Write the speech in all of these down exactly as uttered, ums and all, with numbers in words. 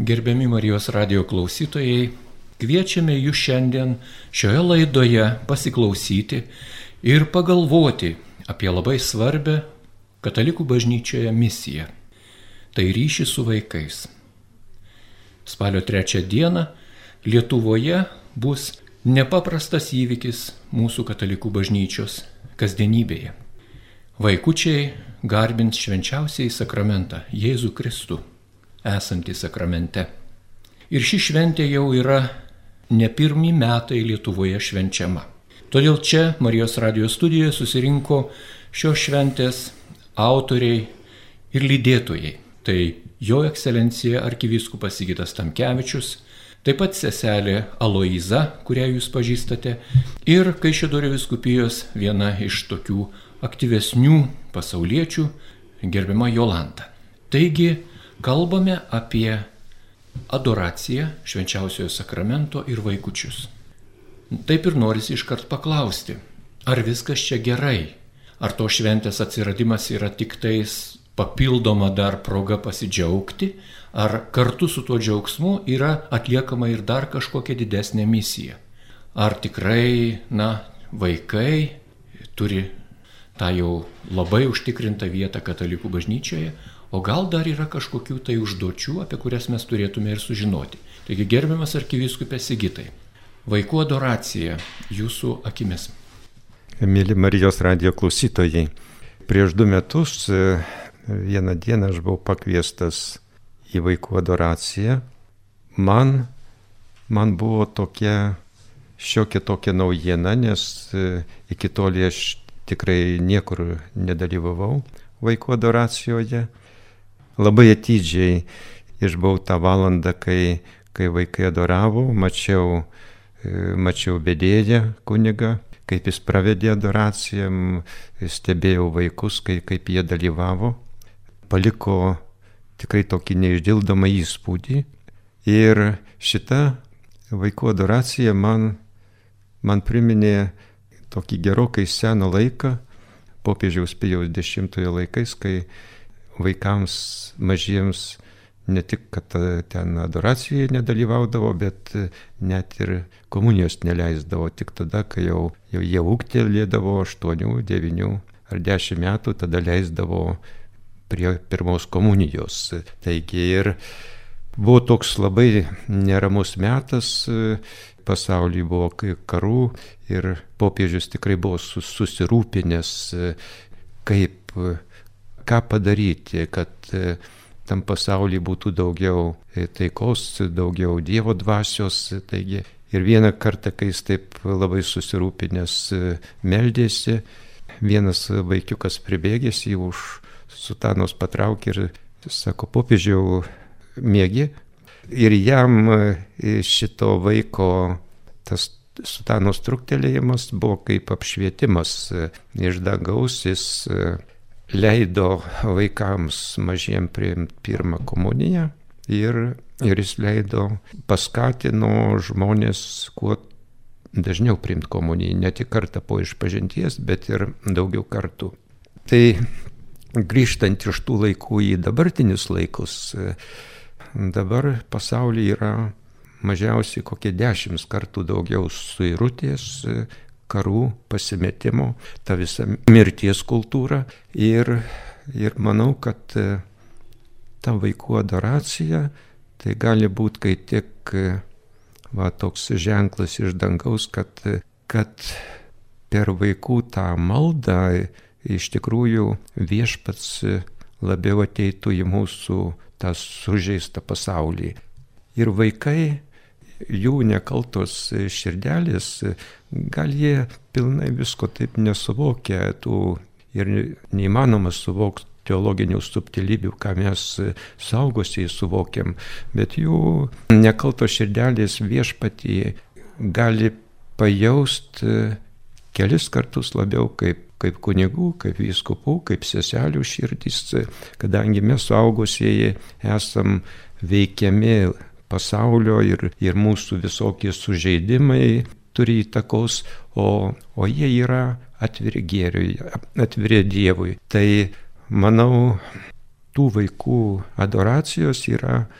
Gerbiami Marijos radijo klausytojai, kviečiame jūs šiandien šioje laidoje pasiklausyti ir pagalvoti apie labai svarbią Katalikų bažnyčioje misiją. Tai ryšį su vaikais. Spalio trečią dieną Lietuvoje bus nepaprastas įvykis mūsų Katalikų bažnyčios kasdienybėje. Vaikučiai garbins švenčiausiąjį sakramentą Jėzų Kristų, esantį sakramente. Ir ši šventė jau yra ne pirmi metai Lietuvoje švenčiama. Todėl čia Marijos radijo studijoje susirinko šios šventės autoriai ir lydėtojai. Tai jo ekscelencija arkivyskupas Sigitas Tamkevičius, taip pat seselė Aloiza, kurią jūs pažįstate, ir Kaišiadorių vyskupijos viena iš tokių aktyvesnių pasauliečių, gerbiama Jolanta. Taigi, kalbame apie adoraciją švenčiausiojo sakramento ir vaikučius. Taip ir norisi iškart paklausti, ar viskas čia gerai? Ar to šventės atsiradimas yra tik tais papildoma dar proga pasidžiaugti, ar kartu su tuo džiaugsmu yra atliekama ir dar kažkokia didesnė misija? Ar tikrai, na, vaikai turi tą jau labai užtikrintą vietą Katalikų bažnyčioje, o gal dar yra kažkokių tai užduočių, apie kurias mes turėtume ir sužinoti. Taigi, gerbiamas arkivyskupė Sigitai, vaikų adoracija jūsų akimis. Mėly Marijos radijo klausytojai, prieš du metus vieną dieną aš buvau pakviestas į vaikų adoraciją. Man, man buvo tokia šiokia tokia naujiena, nes iki tol aš tikrai niekur nedalyvavau vaikų adoracijoje. Labai atidžiai išbuvau tą valandą, kai, kai vaikai adoravo, mačiau, mačiau vedėją kunigą, kaip jis pravedė adoraciją, stebėjau vaikus, kaip, kaip jie dalyvavo. Paliko tikrai tokį neišdildomą įspūdį. Ir šita vaikų adoracija man, man priminė tokį gerokai seną laiką, popiežiaus Pijaus dešimtojo laikais, kai vaikams mažiems ne tik, kad ten adoracijoje nedalyvaudavo, bet net ir komunijos neleisdavo. Tik tada, kai jau, jau jie ūgtelėdavo aštuonių, devynių ar dešimt metų, tada leisdavo prie pirmos komunijos. Taigi ir buvo toks labai neramus metas, pasaulyje buvo karų ir popiežius tikrai buvo susirūpinęs, kaip ką padaryti, kad tam pasaulyje būtų daugiau taikos, daugiau Dievo dvasios. Taigi, ir vieną kartą, kai jis taip labai susirūpinęs meldėsi, vienas vaikiukas pribėgęs jį už sutanos patraukė ir sako, popiežiau, miegi. Ir jam šito vaiko tas sutanos truktelėjimas buvo kaip apšvietimas iš dangaus. Jis leido vaikams mažiem priimti pirmą komuniją ir, ir jis leido, paskatino žmonės kuo dažniau priimti komuniją, ne tik kartą po išpažinties, bet ir daugiau kartų. Tai grįžtant iš tų laikų į dabartinius laikus, dabar pasaulyje yra mažiausiai kokie dešimt kartų daugiau suirutės, karų, pasimetimo, ta visa mirties kultūra. Ir, ir manau, kad ta vaikų adoracija tai gali būti kai tik va, toks ženklas iš dangaus, kad, kad per vaikų tą maldą iš tikrųjų viešpats labiau ateitų į mūsų tą sužeistą pasaulį. Ir vaikai, jų nekaltos širdelės, gal jie pilnai visko taip nesuvokia, tų ir neįmanoma suvokti teologinių subtilybių, ką mes suaugusiai suvokiam, bet jų nekaltos širdelės viešpatį gali pajausti kelis kartus labiau kaip, kaip kunigų, kaip vyskupų, kaip seselių širdys, kadangi mes suaugusieji esam veikiami pasaulio ir, ir mūsų visokie sužeidimai turi įtakos, o, o jie yra atviri gėriui, atviri Dievui. Tai manau, tų vaikų adoracijos yra,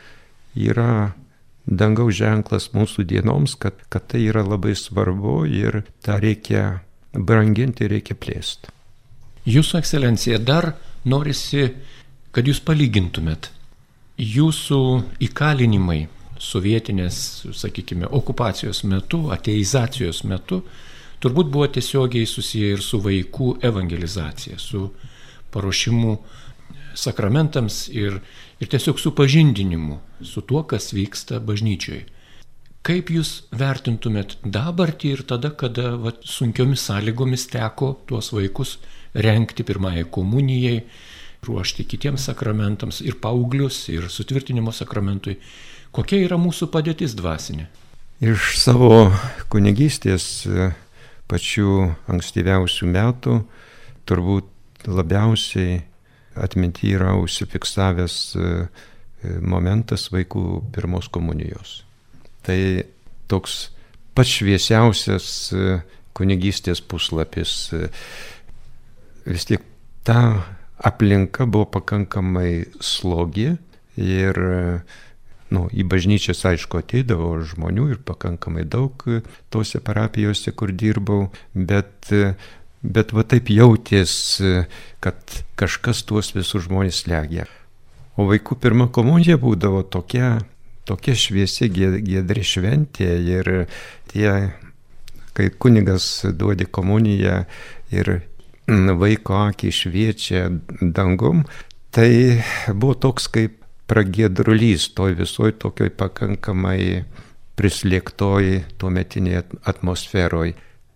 yra dangaus ženklas mūsų dienoms, kad, kad tai yra labai svarbu ir tą reikia branginti, reikia plėsti. Jūsų ekscelencija, dar norisi, kad jūs palygintumėt jūsų įkalinimai sovietinės, sakykime, okupacijos metu, ateizacijos metu, turbūt buvo tiesiogiai susiję ir su vaikų evangelizacija, su paruošimu sakramentams ir, ir tiesiog supažindinimu su tuo, kas vyksta bažnyčioje. Kaip jūs vertintumėt dabartį ir tada, kada va, sunkiomis sąlygomis teko tuos vaikus rengti pirmąjai komunijai, ruošti kitiems sakramentams ir paauglius, ir sutvirtinimo sakramentui. Kokia yra mūsų padėtis dvasinė? Iš savo kunigystės pačių ankstyviausių metų turbūt labiausiai atminty yra užsifiksavęs momentas vaikų pirmos komunijos. Tai toks pats šviesiausias kunigystės puslapis. Vis tiek ta aplinka buvo pakankamai slogi ir nu, į bažnyčias, aišku, ateidavo žmonių ir pakankamai daug tose parapijose, kur dirbau, bet, bet va taip jautės, kad kažkas tuos visus žmonės slegia. O vaikų pirma komunija būdavo tokia, tokia šviesi, giedri šventė ir tie, kai kunigas duodi komuniją ir vaiko akį šviečia dangum, tai buvo toks kaip pragiedrulys toj visoj tokioj pakankamai prislėgtoj tuometinėje atmosferoj.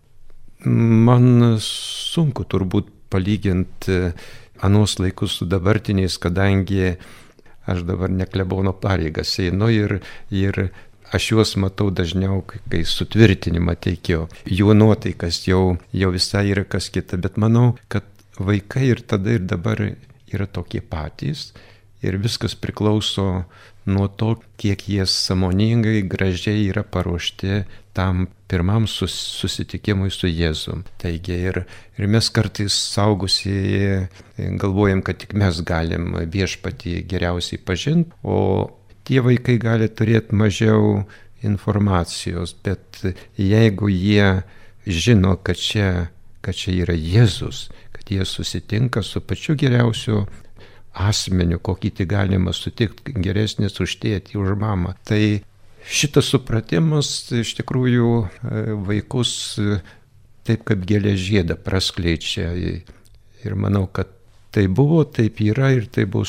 Man sunku turbūt palyginti anuos laikus su dabartiniais, kadangi aš dabar ne klebono pareigas einu ir, ir aš juos matau dažniau, kai sutvirtinimą teikiu. Jų nuotaikas jau, jau visai yra kas kita, bet manau, kad vaikai ir tada ir dabar yra tokie patys ir viskas priklauso nuo to, kiek jie sąmoningai, gražiai yra paruošti tam pirmam sus, susitikimui su Jėzum. Taigi ir, ir mes kartais saugusieji galvojam, kad tik mes galim viešpatį geriausiai pažinti, o tie vaikai gali turėti mažiau informacijos, bet jeigu jie žino, kad čia, kad čia yra Jėzus, kad jie susitinka su pačiu geriausiu asmeniu, kokį tai galima sutikti, geresnis už tėtį, už mamą. Tai šitas supratimas iš tikrųjų vaikus taip kaip gėlės žiedą praskleidžia. Ir manau, kad tai buvo, taip yra ir tai bus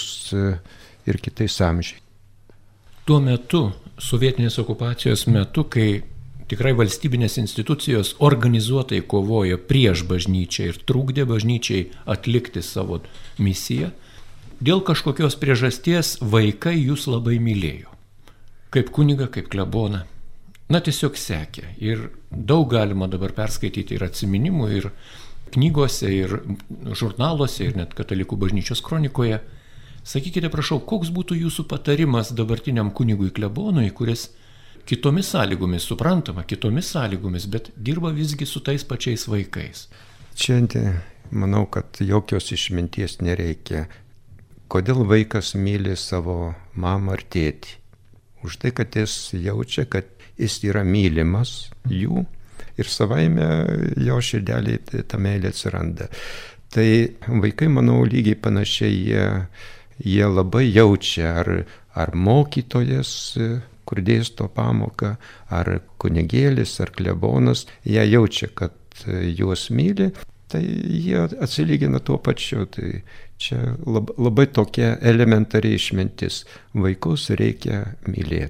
ir kitais amžiais. Tuo metu, sovietinės okupacijos metu, kai tikrai valstybinės institucijos organizuotai kovojo prieš bažnyčią ir trukdė bažnyčiai atlikti savo misiją, dėl kažkokios priežasties vaikai jūs labai mylėjo. Kaip kunigą, kaip kleboną. Na, tiesiog sekė. Ir daug galima dabar perskaityti ir atsiminimų, ir knygose, ir žurnaluose, ir net Katalikų bažnyčios kronikoje. Sakykite, prašau, koks būtų jūsų patarimas dabartiniam kunigui klebonui, kuris kitomis sąlygomis, suprantama, kitomis sąlygomis, bet dirba visgi su tais pačiais vaikais? Čia manau, kad jokios išminties nereikia. Kodėl vaikas myli savo mamą ar tėtį? Už tai, kad jis jaučia, kad jis yra mylimas jų ir savaime jo širdelėje ta meilė atsiranda. Tai vaikai, manau, lygiai panašiai jie, jie labai jaučia, ar, ar mokytojas, kur dėsto pamoką, ar kunigėlis, ar klebonas, jie jaučia, kad juos myli, tai jie atsilygina tuo pačiu. Tai čia lab, labai tokia elementari išmintis. Vaikus reikia mylėti.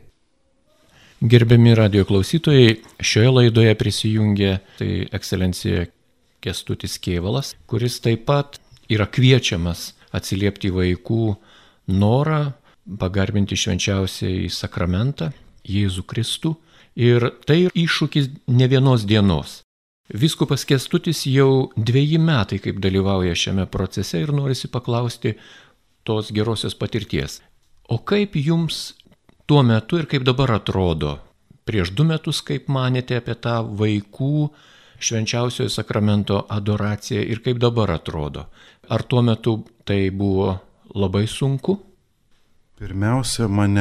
Gerbiami radijo klausytojai, šioje laidoje prisijungė tai ekscelencija Kęstutis Kėvalas, kuris taip pat yra kviečiamas atsiliepti vaikų norą pagarbinti švenčiausiąjį sakramentą, Jėzų Kristų. Ir tai iššūkis ne vienos dienos. Vyskupas Kęstutis jau dveji metai kaip dalyvauja šiame procese ir norisi paklausti tos gerosios patirties. O kaip jums tuo metu ir kaip dabar atrodo? Prieš du metus, kaip manėte apie tą vaikų švenčiausiojo sakramento adoraciją ir kaip dabar atrodo? Ar tuo metu tai buvo labai sunku? Pirmiausia, mane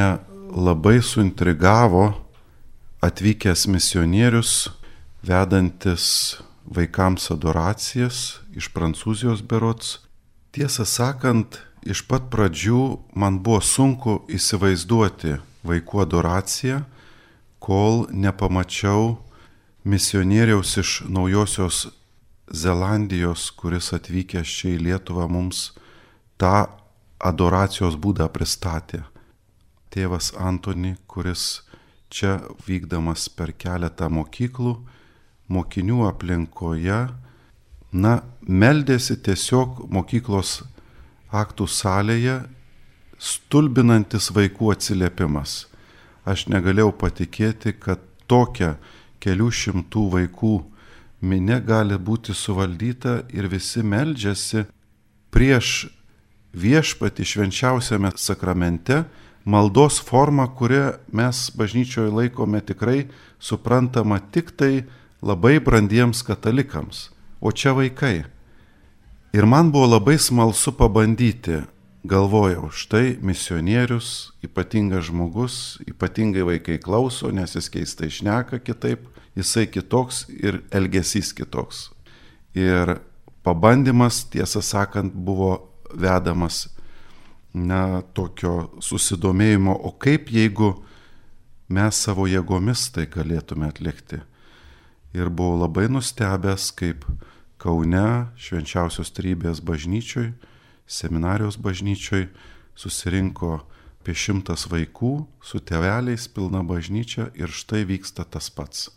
labai suintrigavo atvykęs misionierius, vedantis vaikams adoracijas iš Prancūzijos berods. Tiesą sakant, iš pat pradžių man buvo sunku įsivaizduoti vaikų adoraciją, kol nepamačiau misionieriaus iš Naujosios Zelandijos, kuris atvykęs čia į Lietuvą mums tą adoracijos būdą pristatė. Tėvas Antoni, kuris čia vykdamas per keletą mokyklų, mokinių aplinkoje, na, meldėsi tiesiog mokyklos aktų salėje, stulbinantis vaikų atsiliepimas. Aš negalėjau patikėti, kad tokia kelių šimtų vaikų minia gali būti suvaldyta ir visi meldžiasi prieš viešpatį švenčiausiame sakramente, maldos forma, kurią mes bažnyčioje laikome tikrai suprantama tik tai labai brandiems katalikams, o čia vaikai. Ir man buvo labai smalsu pabandyti, galvojau, štai misionierius, ypatingas žmogus, ypatingai vaikai klauso, nes jis keistai šneka kitaip, jisai kitoks ir elgesys kitoks. Ir pabandymas, tiesą sakant, buvo vedamas na, tokio susidomėjimo, o kaip jeigu mes savo jėgomis tai galėtume atlikti. Ir buvau labai nustebęs, kaip Kaune Švenčiausios Trejybės bažnyčioj, seminarijos bažnyčioj susirinko apie šimtas vaikų su tėveliais, pilna bažnyčia ir štai vyksta tas pats.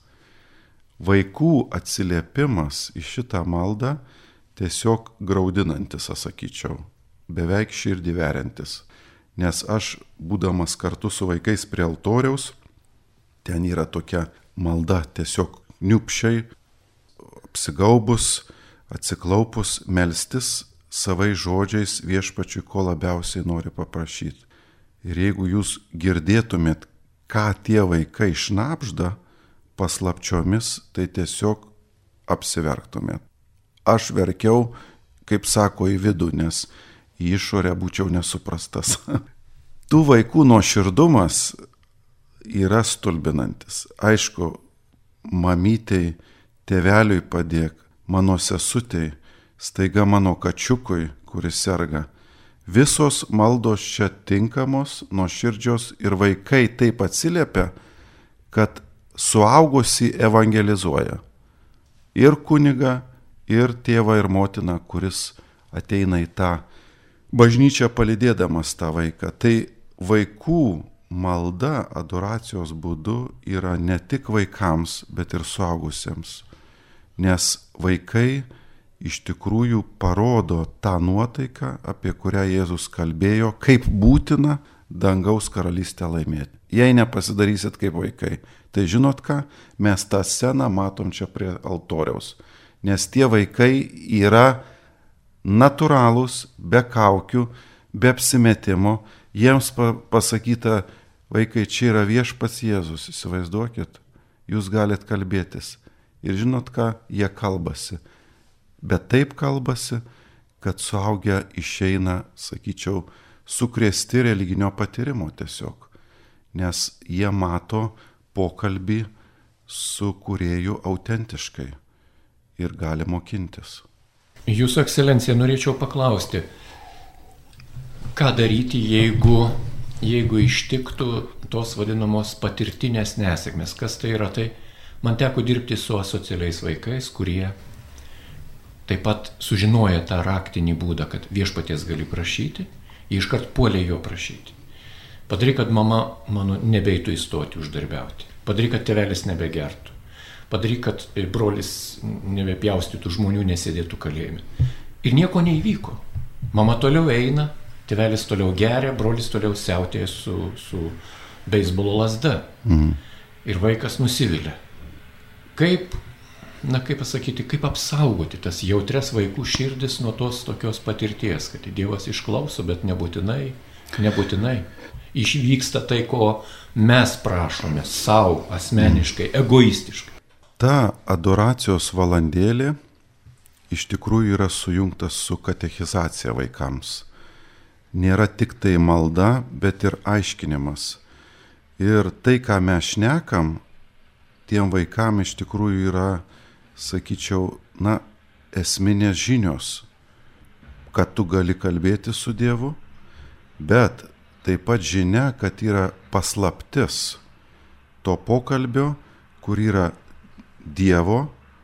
Vaikų atsiliepimas į šitą maldą tiesiog graudinantis, aš sakyčiau, beveik širdį veriantis. Nes aš, būdamas kartu su vaikais prie altoriaus, ten yra tokia malda tiesiog niupšiai, apsigaubus, atsiklaupus, melstis savai žodžiais viešpačiui, ko labiausiai nori paprašyti. Ir jeigu jūs girdėtumėt, ką tie vaikai šnabžda paslapčiomis, tai tiesiog apsiverktumėt. Aš verkiau, kaip sako, į vidų, nes į išorę būčiau nesuprastas. Tų vaikų nuoširdumas yra stulbinantis. Aišku, mamytei, tėveliui padėk, mano sesutei, staiga mano kačiukui, kuris serga. Visos maldos čia tinkamos, nuoširdžios ir vaikai taip atsiliepia, kad suaugusi evangelizuoja. Ir kunigą, ir tėvą, ir motiną, kuris ateina į tą bažnyčią palydėdamas tą vaiką. Tai vaikų malda adoracijos būdu yra ne tik vaikams, bet ir suaugusiems. Nes vaikai iš tikrųjų parodo tą nuotaiką, apie kurią Jėzus kalbėjo, kaip būtina dangaus karalystę laimėti. Jei nepasidarysit kaip vaikai, tai žinot ką, mes tą sceną matom čia prie altoriaus. Nes tie vaikai yra natūralūs, be kaukių, be apsimetimo. Jiems pasakyta, vaikai, čia yra viešpats Jėzus, įsivaizduokit, jūs galit kalbėtis. Ir žinot ką, jie kalbasi. Bet taip kalbasi, kad suaugę išeina, sakyčiau, sukrėsti religinio patyrimo tiesiog. Nes jie mato pokalbį su kūrėju autentiškai ir gali mokintis. Jūsų ekscelencija, norėčiau paklausti, ką daryti, jeigu, jeigu ištiktų tos vadinamos patirtinės nesėkmės. Kas tai yra? Tai man teko dirbti su asocialiais vaikais, kurie taip pat sužinoja tą raktinį būdą, kad viešpaties gali prašyti, jie iškart puolė jo prašyti. Padaryk, kad mama mano nebeitų įstoti uždarbiauti. Padaryk, kad tėvelis nebegertų. Padaryk, kad brolis nebepjaustytų žmonių, nesėdėtų kalėjime. Ir nieko neįvyko. Mama toliau eina, tėvelis toliau geria, brolis toliau siautėja su, su beisbolo lazda. Mhm. Ir vaikas nusivylė. Kaip, na kaip pasakyti, kaip apsaugoti tas jautres vaikų širdis nuo tos tokios patirties, kad Dievas išklauso, bet nebūtinai, nebūtinai. Išvyksta tai, ko mes prašome savo asmeniškai, egoistiškai. Ta adoracijos valandėlė iš tikrųjų yra sujungtas su katechizacija vaikams. Nėra tik tai malda, bet ir aiškinimas. Ir tai, ką mes šnekam, tiem vaikam iš tikrųjų yra, sakyčiau, na, esminės žinios, kad tu gali kalbėti su Dievu, bet taip pat žinia, kad yra paslaptis to pokalbio, kur yra Dievo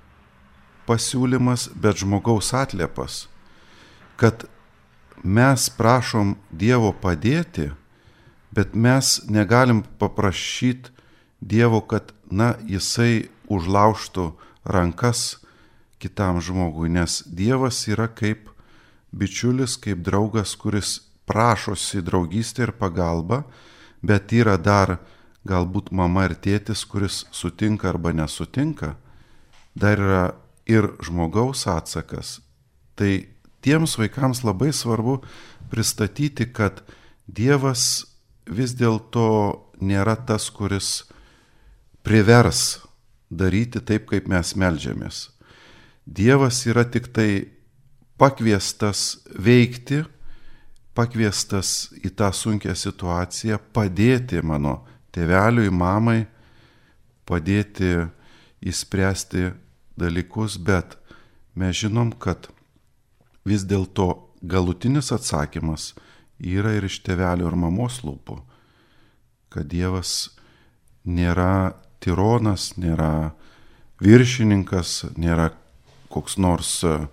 pasiūlymas, bet žmogaus atliepas. Kad mes prašom Dievo padėti, bet mes negalim paprašyti Dievo, kad, na, jisai užlaužtų rankas kitam žmogui, nes Dievas yra kaip bičiulis, kaip draugas, kuris prašosi draugystę ir pagalbą, bet yra dar galbūt mama ir tėtis, kuris sutinka arba nesutinka. Dar yra ir žmogaus atsakas. Tai tiems vaikams labai svarbu pristatyti, kad Dievas vis dėlto nėra tas, kuris privers daryti taip, kaip mes meldžiamės. Dievas yra tik tai pakviestas veikti, pakviestas į tą sunkią situaciją, padėti mano tėveliui, mamai, padėti įspręsti dalykus, bet mes žinom, kad vis dėlto galutinis atsakymas yra ir iš tėvelio ir mamos lūpų, kad Dievas nėra tironas, nėra viršininkas, nėra koks nors,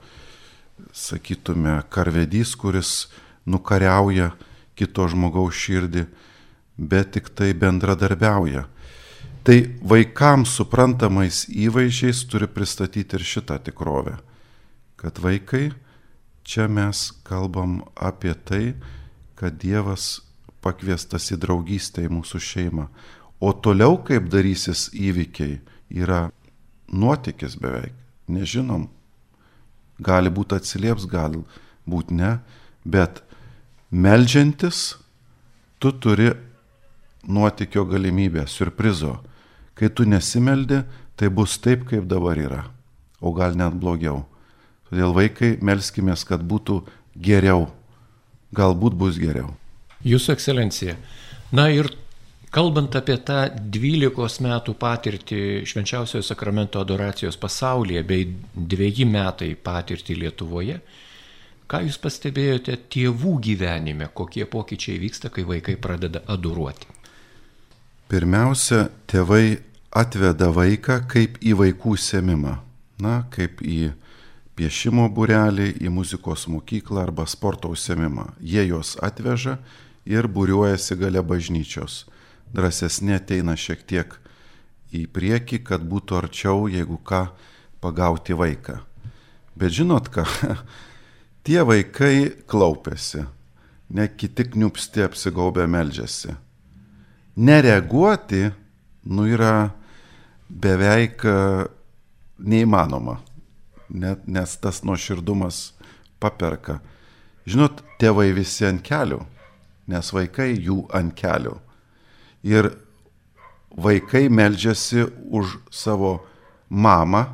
sakytume, karvedys, kuris nukariauja kito žmogaus širdį, bet tik tai bendradarbiauja. Tai vaikams suprantamais įvaizdžiais turi pristatyti ir šitą tikrovę, kad vaikai, čia mes kalbam apie tai, kad Dievas pakviestas į draugystę į mūsų šeimą, o toliau kaip darysis įvykiai yra nuotykis beveik, nežinom, gali būti atsilieps, gali būti ne, bet meldžiantis tu turi nuotykio galimybę, surprizo. Kai tu nesimeldi, tai bus taip, kaip dabar yra, o gal net blogiau. Todėl vaikai, melskimės, kad būtų geriau, galbūt bus geriau. Jūsų ekscelencija, na ir kalbant apie tą dvylikos metų patirtį Švenčiausiojo sakramento adoracijos pasaulyje bei dveji metai patirtį Lietuvoje, ką jūs pastebėjote tėvų gyvenime, kokie pokyčiai vyksta, kai vaikai pradeda adoruoti? Pirmiausia, tėvai atveda vaiką kaip į vaikų užsiėmimą, na, kaip į piešimo būrelį, į muzikos mokyklą arba sporto užsiėmimą. Jie juos atveža ir būriuojasi gale bažnyčios. Drąsesni ateina šiek tiek į priekį, kad būtų arčiau, jeigu ką, pagauti vaiką. Bet žinot ką, tie vaikai klaupiasi, ne kiti kniupsti apsigaubę meldžiasi. Nereaguoti, nu, yra beveik neįmanoma, net, nes tas nuoširdumas paperka. Žinot, tėvai visi ant kelių, nes vaikai jų ant kelių. Ir vaikai meldžiasi už savo mamą,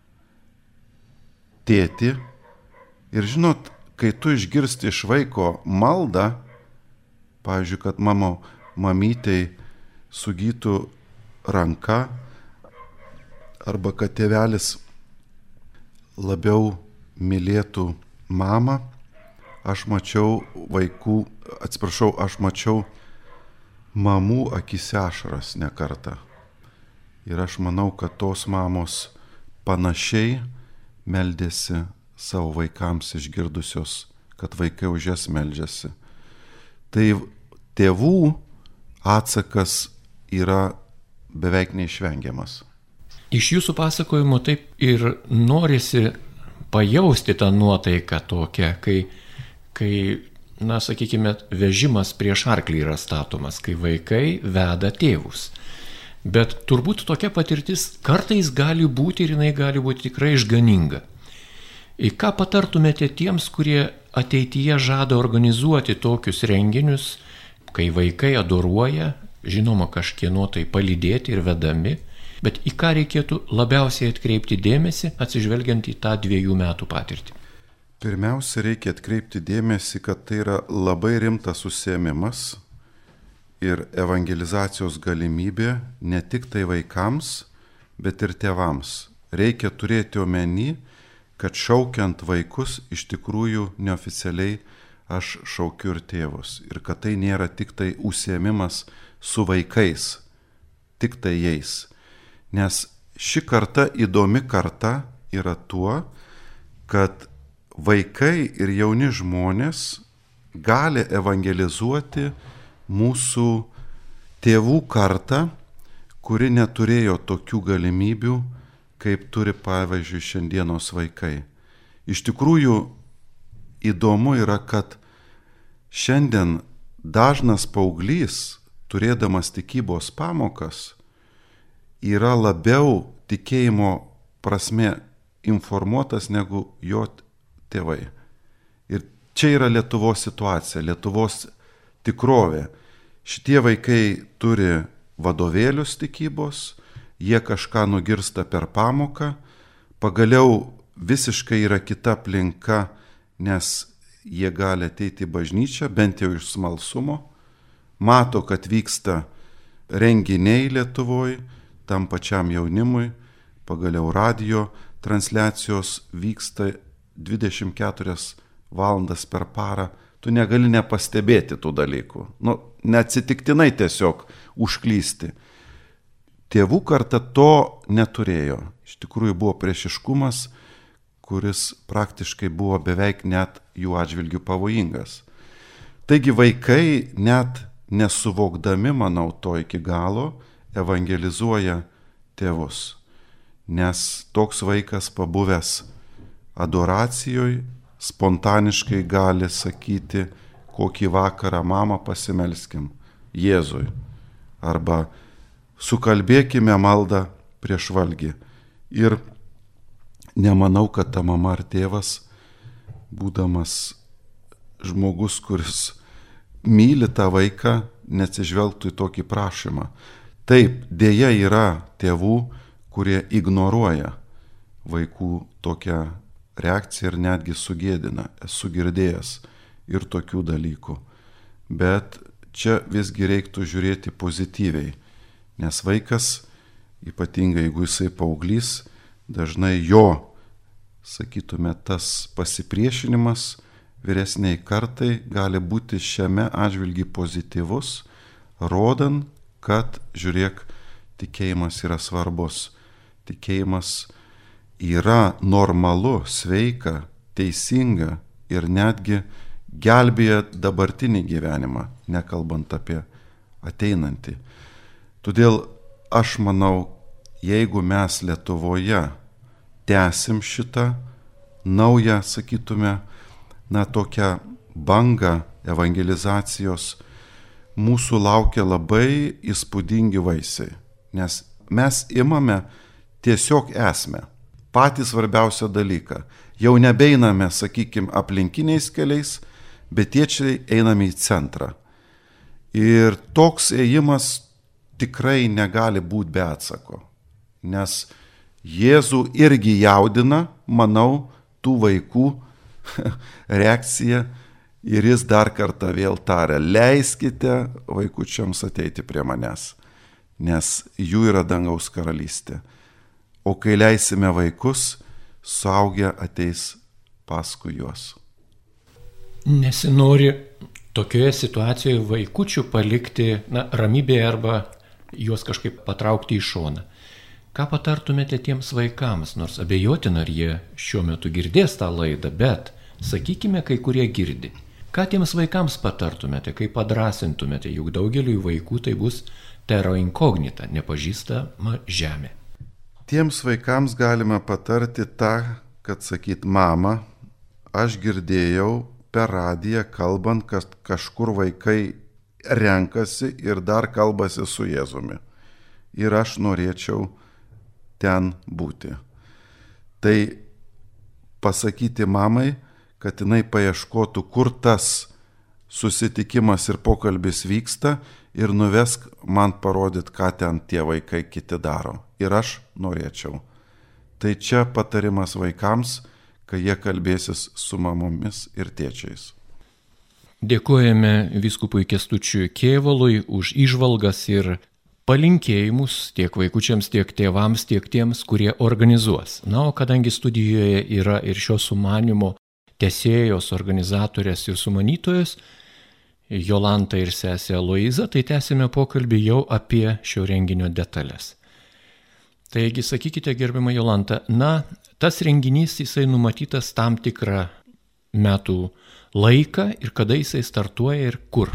tėtį. Ir žinot, kai tu išgirsti iš vaiko maldą, pavyzdžiui, kad mamo mamytei sugytų ranka, arba kad tėvelis labiau mylėtų mamą, aš mačiau vaikų, atsiprašau, aš mačiau mamų akise ašaras ne kartą. Ir aš manau, kad tos mamos panašiai meldėsi savo vaikams išgirdusios, kad vaikai už jas meldžiasi. Tai tėvų atsakas yra beveik neišvengiamas. Iš jūsų pasakojimo taip ir norisi pajausti tą nuotaiką tokią, kai, kai na, sakykime, vežimas prieš arklį yra statomas, kai vaikai veda tėvus. Bet turbūt tokia patirtis kartais gali būti ir jinai gali būti tikrai išganinga. Į ką patartumėte tiems, kurie ateityje žada organizuoti tokius renginius, kai vaikai adoruoja, žinoma, kažkieno tai palydėti ir vedami, bet į ką reikėtų labiausiai atkreipti dėmesį, atsižvelgiant į tą dviejų metų patirtį? Pirmiausia, reikia atkreipti dėmesį, kad tai yra labai rimtas užsiėmimas ir evangelizacijos galimybė ne tik tai vaikams, bet ir tėvams. Reikia turėti omeny, kad šaukiant vaikus iš tikrųjų neoficialiai aš šaukiu ir tėvus. Ir kad tai nėra tik tai užsiėmimas su vaikais, tik tai jais. Nes ši karta, įdomi karta yra tuo, kad vaikai ir jauni žmonės gali evangelizuoti mūsų tėvų kartą, kuri neturėjo tokių galimybių, kaip turi pavyzdžiui šiandienos vaikai. Iš tikrųjų įdomu yra, kad šiandien dažnas paauglys, turėdamas tikybos pamokas, yra labiau tikėjimo prasme informuotas negu jo tėvai. Ir čia yra Lietuvos situacija, Lietuvos tikrovė. Šitie vaikai turi vadovėlius tikybos, jie kažką nugirsta per pamoką, pagaliau visiškai yra kita aplinka, nes jie gali ateiti į bažnyčią, bent jau iš smalsumo, mato, kad vyksta renginiai Lietuvoje, tam pačiam jaunimui, pagaliau radio transliacijos vyksta dvidešimt keturias valandas per parą, tu negali nepastebėti tų dalykų. Nu, neatsitiktinai tiesiog užklysti. Tėvų karta to neturėjo. Iš tikrųjų buvo priešiškumas, kuris praktiškai buvo beveik net jų atžvilgių pavojingas. Taigi vaikai net nesuvokdami, manau, to iki galo, evangelizuoja tėvus. Nes toks vaikas pabuvęs adoracijoje spontaniškai gali sakyti, kokį vakarą mama pasimelskim Jėzui. Arba sukalbėkime maldą prieš valgį. Ir nemanau, kad ta mama ar tėvas, būdamas žmogus, kuris myli tą vaiką, neatsižvelgtų į tokį prašymą. Taip, dėja yra tėvų, kurie ignoruoja vaikų tokią reakciją ir netgi sugėdina. Esu girdėjęs ir tokių dalykų. Bet čia visgi reiktų žiūrėti pozityviai, nes vaikas, ypatingai jeigu jisai paauglys, dažnai jo, sakytume, tas pasipriešinimas vyresniai kartai gali būti šiame atžvilgy pozityvus, rodant, kad, žiūrėk, tikėjimas yra svarbus. Tikėjimas yra normalu, sveika, teisinga ir netgi gelbėja dabartinį gyvenimą, nekalbant apie ateinantį. Todėl aš manau, jeigu mes Lietuvoje tęsim šitą naują, sakytume, na tokią bangą evangelizacijos, mūsų laukia labai įspūdingi vaisiai, nes mes imame tiesiog esmę, patį svarbiausią dalyką. Jau nebeiname, sakykime, aplinkiniais keliais, bet tiečiai einame į centrą. Ir toks ėjimas tikrai negali būti be atsako, nes Jėzų irgi jaudina, manau, tų vaikų reakcija ir jis dar kartą vėl taria, leiskite vaikučiams ateiti prie manęs, nes jų yra dangaus karalystė. O kai leisime vaikus, suaugę ateis paskui juos. Nesinori tokioje situacijoje vaikučių palikti, na, ramybėje arba juos kažkaip patraukti į šoną. Ką patartumėte tiems vaikams, nors abejotina, ar jie šiuo metu girdės tą laidą, bet, sakykime, kai kurie girdi. Ką tiems vaikams patartumėte, kaip padrasintumėte, juk daugeliui vaikų tai bus terra incognita, nepažįstama žemė. Tiems vaikams galima patarti tą, kad sakyt, mama, aš girdėjau per radiją kalbant, kad kažkur vaikai renkasi ir dar kalbasi su Jėzumi. Ir aš norėčiau ten būti. Tai pasakyti mamai, kad jinai paieškotų, kur tas susitikimas ir pokalbis vyksta ir nuvesk man parodyt, ką ten tie vaikai kiti daro. Ir aš norėčiau. Tai čia patarimas vaikams, kai jie kalbėsis su mamomis ir tėčiais. Dėkojame vyskupui Kęstučiui Kėvalui už įžvalgas ir palinkėjimus tiek vaikučiams, tiek tėvams, tiek tiems, kurie organizuos. Na, o kadangi studijoje yra ir šio sumanimo tęsėjos, organizatorės ir sumanytojos Jolanta ir sesė Aloiza, tai tęsime pokalbį jau apie šio renginio detalės. Taigi, sakykite, gerbima Jolanta, na, tas renginys jisai numatytas tam tikrą metų laiką ir kada jisai startuoja ir kur?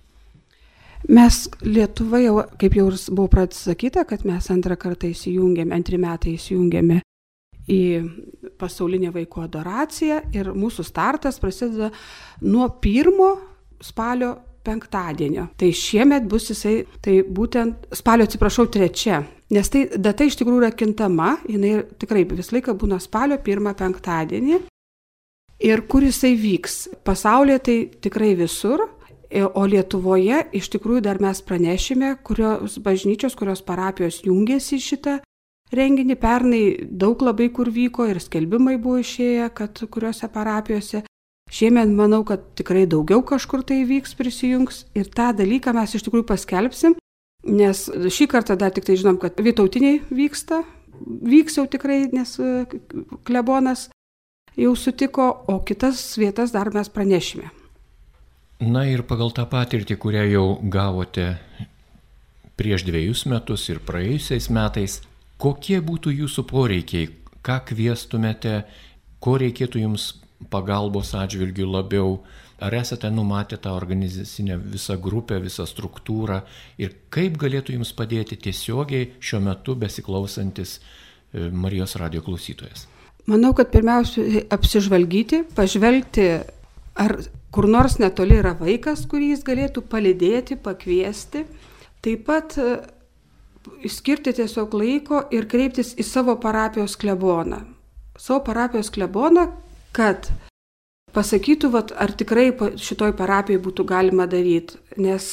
Mes Lietuvoje, jau, kaip jau buvo pradėta, kad mes antrą kartą įsijungėme, antrį metą įsijungėme į pasaulinę vaikų adoraciją ir mūsų startas prasideda nuo pirmo spalio penktadienio. Tai šiemet bus jisai, tai būtent spalio, atsiprašau, trečia, nes tai data iš tikrųjų yra kintama, jinai tikrai visą laiką būna spalio pirmą penktadienį. Ir kur jisai vyks? Pasaulyje tai tikrai visur, o Lietuvoje iš tikrųjų dar mes pranešime, kurios bažnyčios, kurios parapijos jungiasi į šitą renginį. Pernai daug labai kur vyko ir skelbimai buvo išėję, kad kuriuose parapijose. Šiemet manau, kad tikrai daugiau kažkur tai vyks, prisijungs ir tą dalyką mes iš tikrųjų paskelbsim, nes šį kartą dar tik tai žinom, kad vytautiniai vyksta, vyks jau tikrai, nes klebonas jau sutiko, o kitas vietas dar mes pranešime. Na ir pagal tą patirtį, kurią jau gavote prieš dviejus metus ir praėjusiais metais, kokie būtų jūsų poreikiai, ką kviestumėte, ko reikėtų jums pagalbos atžvilgių labiau, ar esate numatę tą organizacinę visą grupę, visą struktūrą ir kaip galėtų jums padėti tiesiogiai šiuo metu besiklausantis Marijos radijo klausytojas? Manau, kad pirmiausia apsižvalgyti, pažvelgti, ar kur nors netoli yra vaikas, kurį jis galėtų palydėti, pakviesti. Taip pat skirti tiesiog laiko ir kreiptis į savo parapijos kleboną. Savo parapijos kleboną, kad pasakytų, vat, ar tikrai šitoj parapijai būtų galima daryti. Nes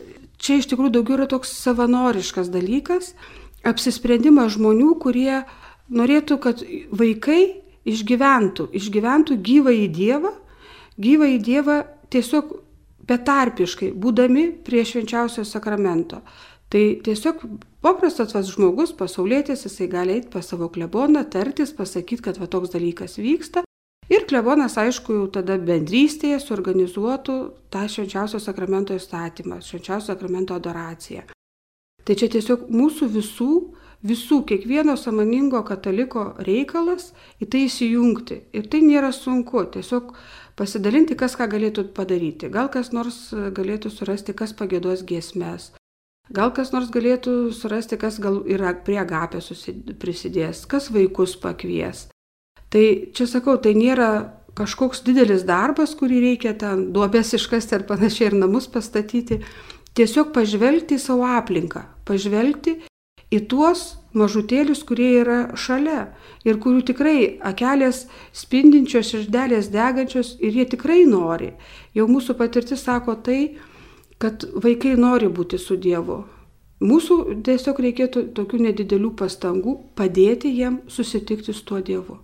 čia iš tikrųjų daugiau yra toks savanoriškas dalykas, apsisprendimas žmonių, kurie norėtų, kad vaikai išgyventų, išgyventų gyvąjį Dievą, gyvąjį Dievą tiesiog betarpiškai, būdami prie švenčiausio sakramento. Tai tiesiog paprastas vas žmogus, pasaulietis, jisai gali eiti pas savo kleboną, tartis, pasakyti, kad va toks dalykas vyksta. Ir klebonas, aišku, jau tada bendrystėje suorganizuotų tą švenčiausio sakramento įstatymą, švenčiausio sakramento adoraciją. Tai čia tiesiog mūsų visų, visų, kiekvieno sąmoningo kataliko reikalas į tai įsijungti. Ir tai nėra sunku, tiesiog pasidalinti, kas ką galėtų padaryti. Gal kas nors galėtų surasti, kas pagiedos giesmes. Gal kas nors galėtų surasti, kas gal yra prie agapės prisidės, kas vaikus pakvies. Tai čia sakau, tai nėra kažkoks didelis darbas, kurį reikia ten duobės iškasti ar panašiai ir namus pastatyti. Tiesiog pažvelgti į savo aplinką, pažvelgti į tuos mažutėlius, kurie yra šalia ir kurių tikrai akelės spindinčios, širdelės degančios ir jie tikrai nori. Jau mūsų patirtis sako tai, kad vaikai nori būti su Dievu. Mūsų tiesiog reikėtų tokių nedidelių pastangų padėti jiem susitikti su tuo Dievu.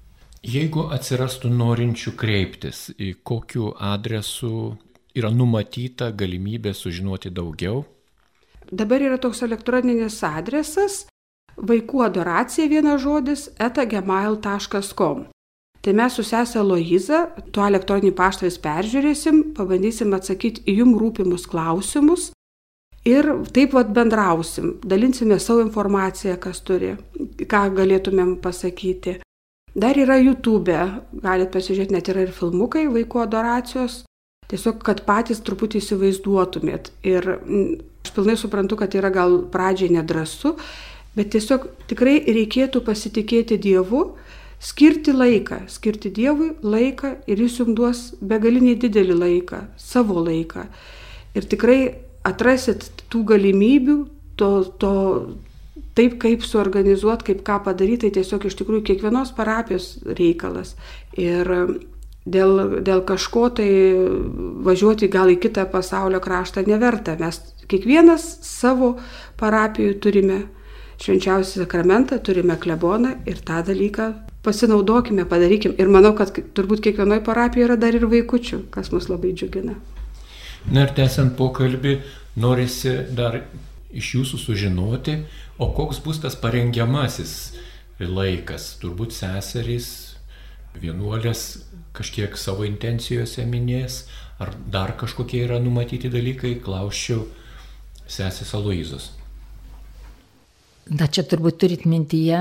Jeigu atsirastų norinčių kreiptis, į kokiu adresu yra numatyta galimybė sužinoti daugiau? Dabar yra toks elektroninis adresas vaikų adoracija vienas žodis eta gmail taškas com. Tai mes su sese Aloiza tuo elektroninį paštą vis peržiūrėsim, pabandysim atsakyti į jums rūpimus klausimus ir taip vat bendrausim, dalinsime savo informaciją, kas turi, ką galėtumėm pasakyti. Dar yra YouTube, galite pasižiūrėti, net yra ir filmukai vaikų adoracijos, tiesiog, kad patys truputį įsivaizduotumėt. Ir aš pilnai suprantu, kad yra gal pradžiai nedrąsu, bet tiesiog tikrai reikėtų pasitikėti Dievu, skirti laiką, skirti Dievui laiką ir jis jums duos begalinį didelį laiką, savo laiką. Ir tikrai atrasit tų galimybių, to, to, taip kaip suorganizuoti, kaip ką padaryti, tai tiesiog iš tikrųjų kiekvienos parapijos reikalas. Ir dėl, dėl kažko tai važiuoti gal į kitą pasaulio kraštą neverta. Mes kiekvienas savo parapijų turime švenčiausią sakramentą, turime kleboną ir tą dalyką pasinaudokime, padarykime. Ir manau, kad turbūt kiekvienoje parapijoje yra dar ir vaikučių, kas mus labai džiugina. Na ir tęsiant pokalbį, norisi dar iš jūsų sužinoti, o koks bus tas parengiamasis laikas. Turbūt seserys, vienuolės kažkiek savo intencijose minės, ar dar kažkokie yra numatyti dalykai, klausčiau sesės Aloizos. Na, čia turbūt turit mintyje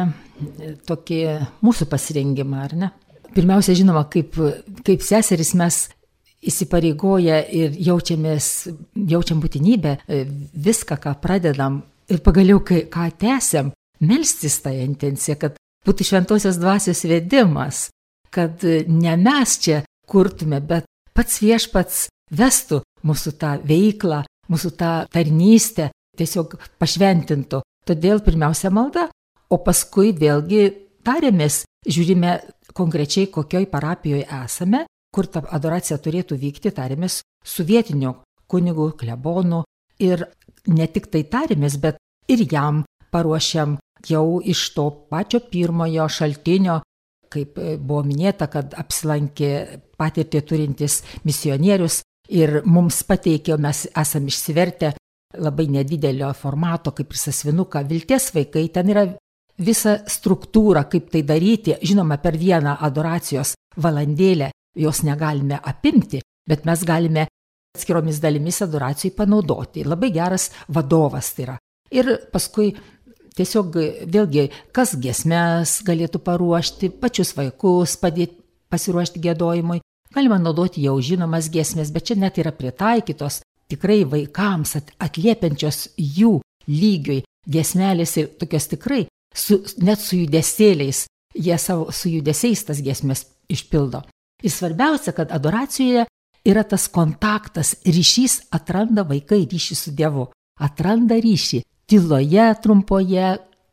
tokį mūsų pasirengimą, ar ne? Pirmiausia, žinoma, kaip, kaip seseris mes įsipareigoję ir jaučiamės, jaučiam būtinybę viską, ką pradedam ir pagaliau, kai, ką tęsiam, melstis tą intenciją, kad būtų šventosios dvasios vedimas, kad ne mes čia kurtume, bet pats Viešpats vestų mūsų tą veiklą, mūsų tą tarnystę, tiesiog pašventintų. Todėl pirmiausia malda, o paskui vėlgi tarėmės, žiūrime konkrečiai, kokioj parapijoje esame, kur ta adoracija turėtų vykti, tarėmės su vietiniu kunigu, klebonu ir ne tik tai tarėmės, bet ir jam paruošiam jau iš to pačio pirmojo šaltinio, kaip buvo minėta, kad apsilankė patirtį turintis misionierius ir mums pateikė, mes esam išsivertę labai nedidelio formato, kaip ir sąsvinuką, vilties vaikai, ten yra visa struktūra, kaip tai daryti, žinoma, per vieną adoracijos valandėlę jos negalime apimti, bet mes galime atskiromis dalimis adoracijai panaudoti. Labai geras vadovas tai yra. Ir paskui tiesiog vėlgi, kas giesmes galėtų paruošti, pačius vaikus padėti pasiruošti giedojimui, galima naudoti jau žinomas giesmes, bet čia net yra pritaikytos tikrai vaikams atliepiančios jų lygiui giesmelės ir tokios tikrai su, net su judesėliais, jie savo su judesiais tas giesmes išpildo. Ir svarbiausia, kad adoracijoje yra tas kontaktas, ryšys, atranda vaikai ryšį su Dievu, atranda ryšį tyloje trumpoje,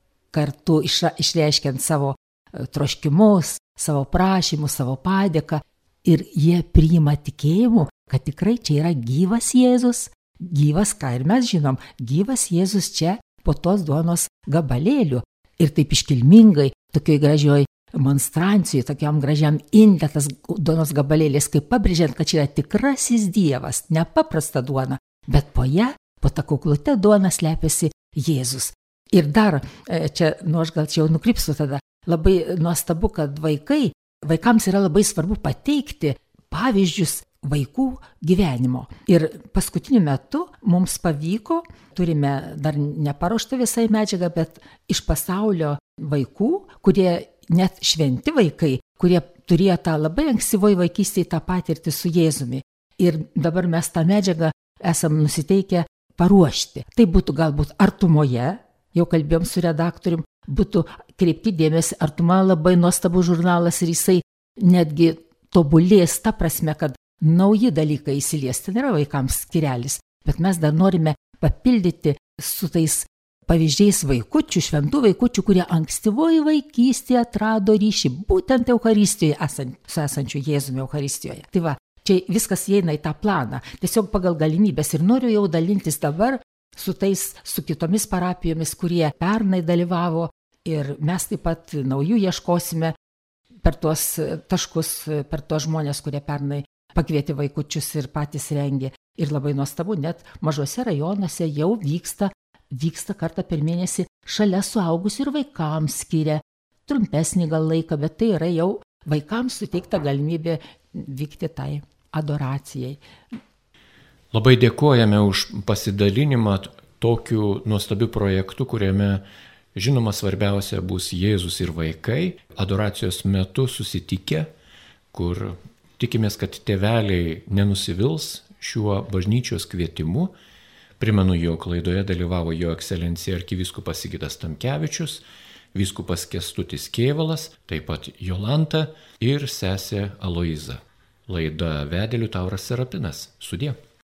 kartu išreiškiant savo troškimus, savo prašymus, savo padėką ir jie priima tikėjimu, kad tikrai čia yra gyvas Jėzus, gyvas, ką ir mes žinom, gyvas Jėzus čia po tos duonos gabalėlių. Ir taip iškilmingai, tokioj gražioj monstrancijai, tokiam gražiam inde tas duonos gabalėlis, kaip pabrėžiant, kad čia yra tikrasis Dievas, nepaprasta duona, bet po ją, po tą kuklutę duoną slepiasi Jėzus. Ir dar, čia, nu aš gal čia jau nukrypsiu tada, labai nuostabu, kad vaikai, vaikams yra labai svarbu pateikti pavyzdžius vaikų gyvenimo. Ir paskutiniu metu mums pavyko, turime dar neparuoštą visai medžiagą, bet iš pasaulio vaikų, kurie net šventi vaikai, kurie turėjo tą labai ankstyvoj vaikystėje tą patirtį su Jėzumi. Ir dabar mes tą medžiagą esam nusiteikę paruošti. Tai būtų galbūt artumoje, jau kalbėjom su redaktorium, būtų kreipti dėmesį, artuma labai nuostabus žurnalas ir jisai netgi tobulės ta prasme, kad nauji dalykai įsilies, ten yra vaikams skirelis, bet mes dar norime papildyti su tais pavyzdžiais vaikučių, šventų vaikučių, kurie ankstyvoje vaikystėje atrado ryšį būtent Eucharistijoje, esant, su esančiu Jėzumi Eucharistijoje. Tai va, čia viskas įeina į tą planą, tiesiog pagal galimybės ir noriu jau dalintis dabar su tais, su kitomis parapijomis, kurie pernai dalyvavo ir mes taip pat naujų ieškosime per tuos taškus, per tuos žmonės, kurie pernai pakvieti vaikučius ir patys rengė. Ir labai nuostabu, net mažose rajonuose jau vyksta, vyksta kartą per mėnesį šalia suaugusių ir vaikams skiria trumpesnį gal laiką, bet tai yra jau vaikams suteikta galimybė vykti tai adoracijai. Labai dėkojame už pasidalinimą tokiu nuostabiu projektu, kuriame žinoma svarbiausia bus Jėzus ir vaikai, adoracijos metu susitikę, kur tikimės, kad tėveliai nenusivils šiuo bažnyčios kvietimu. Primenu, jog laidoje dalyvavo jo ekscelencija arkivyskupas Sigitas Tamkevičius, vyskupas Kęstutis Kėvalas, taip pat Jolanta ir sesė Aloiza. Laidą vedė Liutauras Serapinas. Sudie.